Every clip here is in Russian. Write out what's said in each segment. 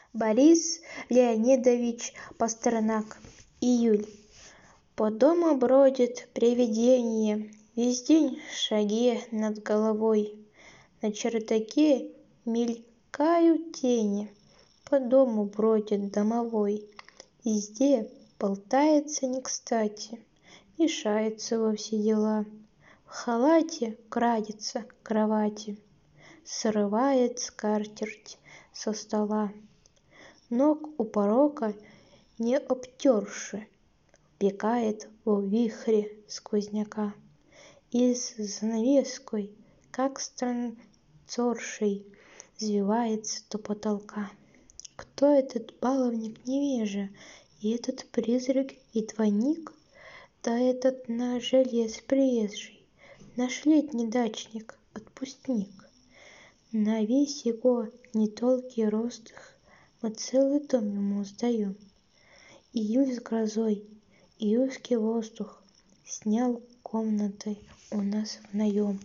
Борис Леонидович Пастернак. Июль. По дому бродит привидение, весь день шаги над головой. На чердаке мелькают тени, по дому бродит домовой. Везде болтается не кстати, мешается во все дела. В халате крадется к кровати, срывает скатерть со стола. Ног у порока не обтерши, пекает в вихре сквозняка. И с занавеской, как странцоршей, взвивается до потолка. Кто этот баловник невежа, и этот призрак и двойник? Да этот наш жилец приезжий, наш летний дачник, отпускник. На весь его нетолкий ростых мы целый дом ему сдаем. Июль с грозой, июльский воздух снял комнаты у нас в наем.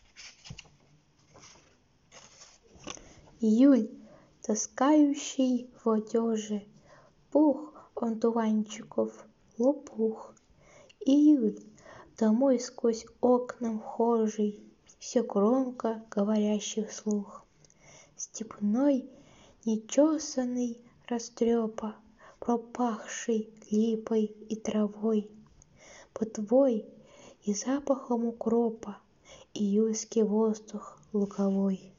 Июль, таскающий в одежи пух одуванчиков, лопух. Июль, домой сквозь окна вхожий, все громко говорящий вслух. Степной, нечесанный растрепа, пропахший липой и травой, ботвой и запахом укропа, июльский воздух луговой.